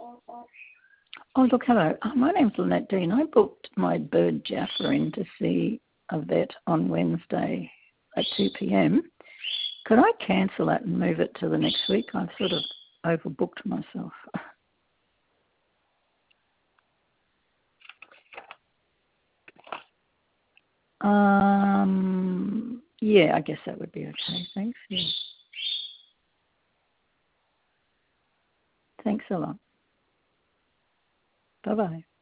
Oh, look, hello. My name's Lynette Dean. I booked my bird Jaffa in to see a vet on Wednesday at 2 p.m. Could I cancel that and move it to the next week? I've sort of overbooked myself. Yeah, I guess that would be okay. Thanks. Yeah. Thanks a lot. Bye-bye.